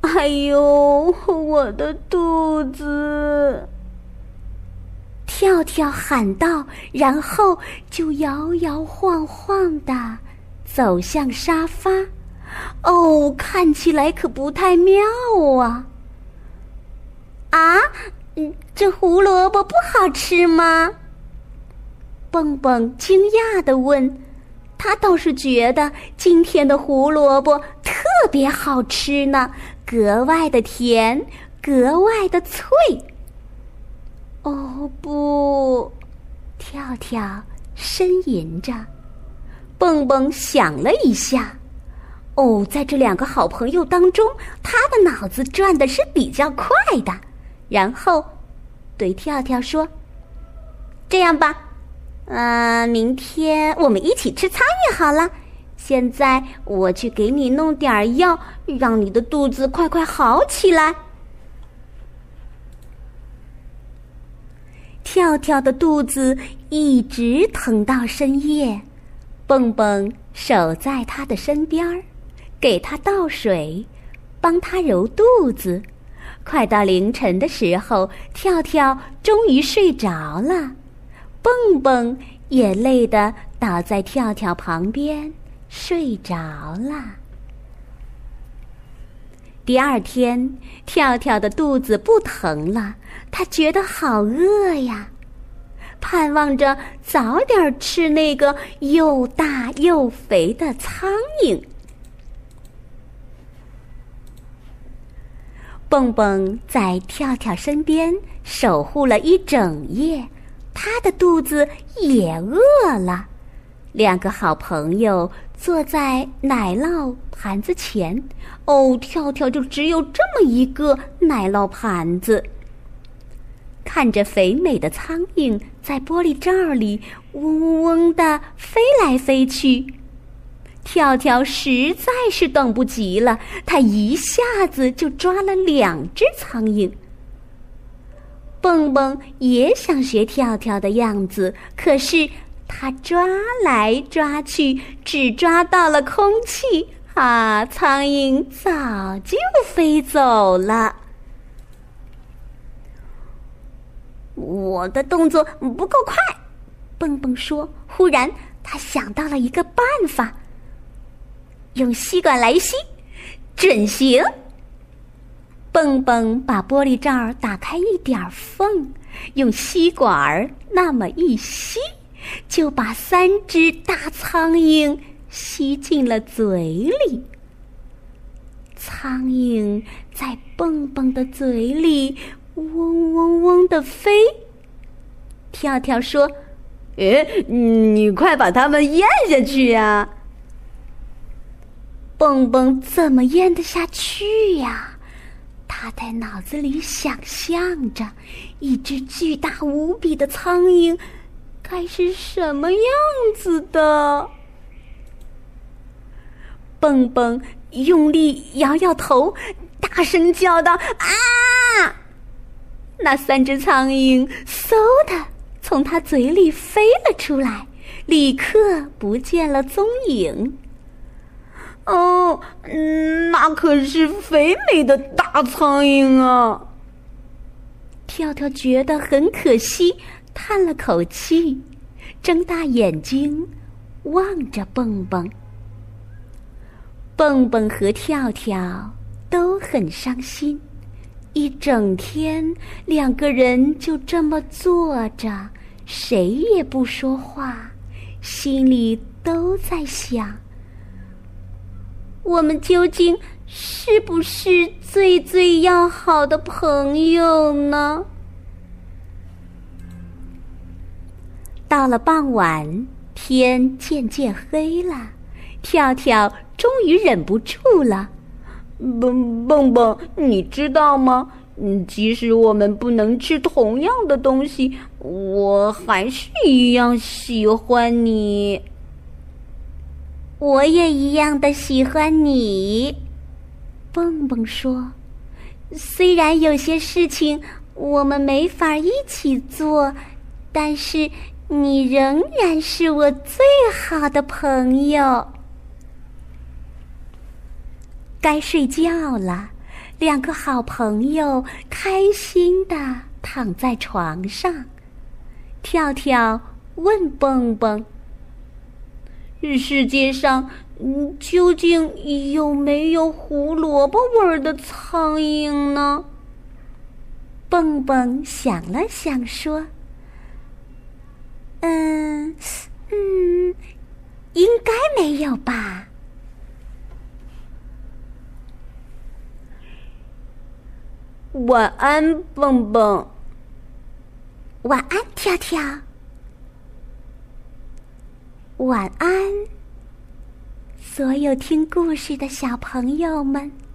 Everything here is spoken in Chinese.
哎呦，我的肚子！跳跳喊道，然后就摇摇晃晃地走向沙发。哦，看起来可不太妙啊！啊，这胡萝卜不好吃吗？蹦蹦惊讶地问。他倒是觉得今天的胡萝卜特别好吃呢，格外的甜，格外的脆。哦不，跳跳呻吟着。蹦蹦想了一下，在这两个好朋友当中，他的脑子转的是比较快的，然后对跳跳说：“这样吧，明天我们一起吃苍蝇好了。现在我去给你弄点药，让你的肚子快快好起来。”跳跳的肚子一直疼到深夜，蹦蹦守在他的身边，给他倒水，帮他揉肚子。快到凌晨的时候，跳跳终于睡着了，蹦蹦也累得倒在跳跳旁边睡着了。第二天，跳跳的肚子不疼了，他觉得好饿呀，盼望着早点吃那个又大又肥的苍蝇。蹦蹦在跳跳身边守护了一整夜，他的肚子也饿了。两个好朋友坐在奶酪盘子前，跳跳就只有这么一个奶酪盘子。看着肥美的苍蝇在玻璃罩里嗡嗡嗡地飞来飞去，跳跳实在是等不及了，他一下子就抓了2只苍蝇。蹦蹦也想学跳跳的样子，可是他抓来抓去，只抓到了空气，苍蝇早就飞走了。我的动作不够快，蹦蹦说。忽然他想到了一个办法，用吸管来吸，准行。蹦蹦把玻璃罩打开一点缝，用吸管那么一吸，就把3只大苍蝇吸进了嘴里。苍蝇在蹦蹦的嘴里嗡嗡嗡地飞。跳跳说：“你快把它们咽下去呀！”蹦蹦怎么咽得下去呀？他在脑子里想象着一只巨大无比的苍蝇该是什么样子的。蹦蹦用力摇摇头，大声叫道：“啊！”那3只苍蝇嗖的从他嘴里飞了出来，立刻不见了踪影。那可是肥美的大苍蝇啊！跳跳觉得很可惜，叹了口气，睁大眼睛望着蹦蹦。蹦蹦和跳跳都很伤心，一整天2个人就这么坐着，谁也不说话，心里都在想：我们究竟是不是最最要好的朋友呢？到了傍晚，天渐渐黑了，跳跳终于忍不住了：“蹦蹦，你知道吗？即使我们不能吃同样的东西，我还是一样喜欢你。”“我也一样的喜欢你。”蹦蹦说，“虽然有些事情我们没法一起做，但是你仍然是我最好的朋友。”该睡觉了， 两个好朋友开心地躺在床上。跳跳问蹦蹦：“世界上究竟有没有胡萝卜味儿的苍蝇呢？”蹦蹦想了想说：“应该没有吧。” 晚安，蹦蹦。 晚安，跳跳。晚安，所有听故事的小朋友们。